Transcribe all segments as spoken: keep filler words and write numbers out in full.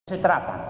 Se trata.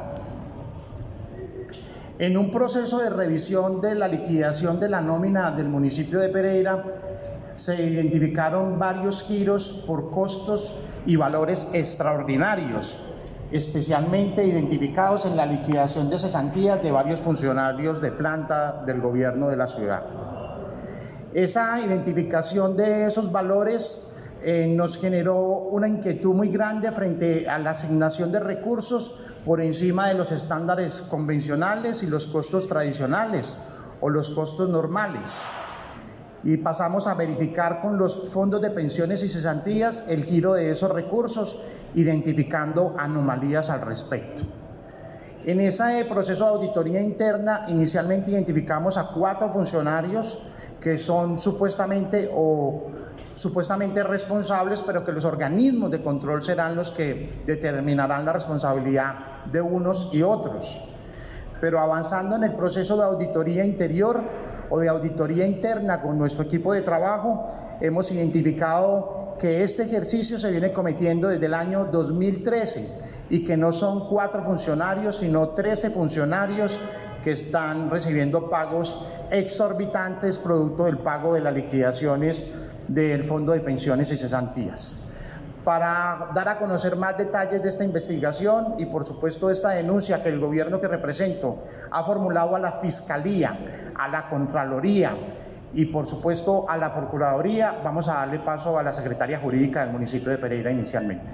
En un proceso de revisión de la liquidación de la nómina del municipio de Pereira, se identificaron varios giros por costos y valores extraordinarios, especialmente identificados en la liquidación de cesantías de varios funcionarios de planta del gobierno de la ciudad. Esa identificación de esos valores Eh, nos generó una inquietud muy grande frente a la asignación de recursos por encima de los estándares convencionales y los costos tradicionales o los costos normales. Y pasamos a verificar con los fondos de pensiones y cesantías el giro de esos recursos, identificando anomalías al respecto. En ese proceso de auditoría interna, inicialmente identificamos a cuatro funcionarios que son supuestamente o supuestamente responsables, pero que los organismos de control serán los que determinarán la responsabilidad de unos y otros. Pero avanzando en el proceso de auditoría interior o de auditoría interna con nuestro equipo de trabajo, hemos identificado que este ejercicio se viene cometiendo desde el año dos mil trece y que no son cuatro funcionarios, sino trece funcionarios que están recibiendo pagos exorbitantes producto del pago de las liquidaciones del Fondo de Pensiones y Cesantías. Para dar a conocer más detalles de esta investigación y por supuesto de esta denuncia que el gobierno que represento ha formulado a la Fiscalía, a la Contraloría y por supuesto a la Procuraduría, vamos a darle paso a la Secretaria Jurídica del municipio de Pereira inicialmente.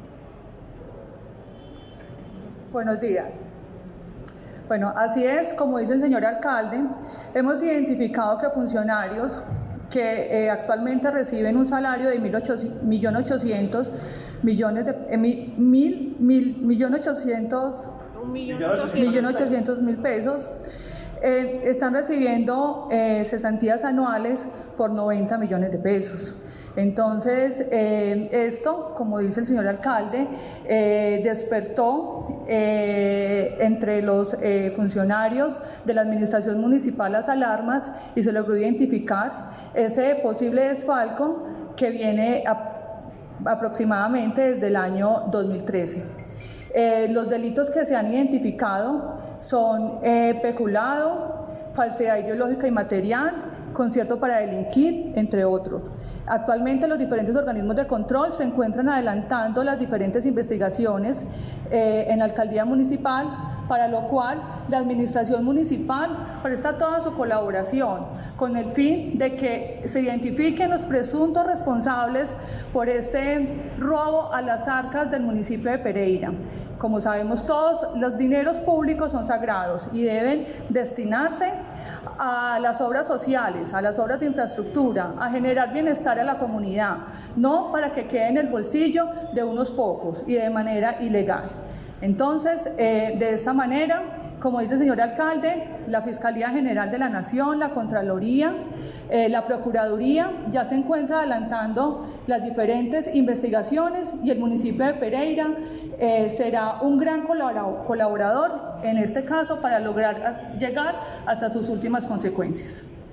Buenos días. Bueno, así es, como dice el señor alcalde, hemos identificado que funcionarios que eh, actualmente reciben un salario de mil ochocientos millones de eh, mil, mil, mil, millón ochocientos, millón ochocientos mil pesos, eh, están recibiendo eh, cesantías anuales por noventa millones de pesos. Entonces, eh, esto, como dice el señor alcalde, eh, despertó eh, entre los eh, funcionarios de la administración municipal las alarmas y se logró identificar ese posible desfalco que viene a, aproximadamente desde el año dos mil trece. Eh, los delitos que se han identificado son eh, peculado, falsedad ideológica y material, concierto para delinquir, entre otros. Actualmente los diferentes organismos de control se encuentran adelantando las diferentes investigaciones eh, en la alcaldía municipal, para lo cual la administración municipal presta toda su colaboración con el fin de que se identifiquen los presuntos responsables por este robo a las arcas del municipio de Pereira. Como sabemos todos, los dineros públicos son sagrados y deben destinarse a las obras sociales, a las obras de infraestructura, a generar bienestar a la comunidad, no para que quede en el bolsillo de unos pocos y de manera ilegal. Entonces, eh, de esta manera, como dice el señor alcalde, la Fiscalía General de la Nación, la Contraloría, eh, la Procuraduría ya se encuentra adelantando las diferentes investigaciones y el municipio de Pereira eh, será un gran colaborador en este caso para lograr llegar hasta sus últimas consecuencias.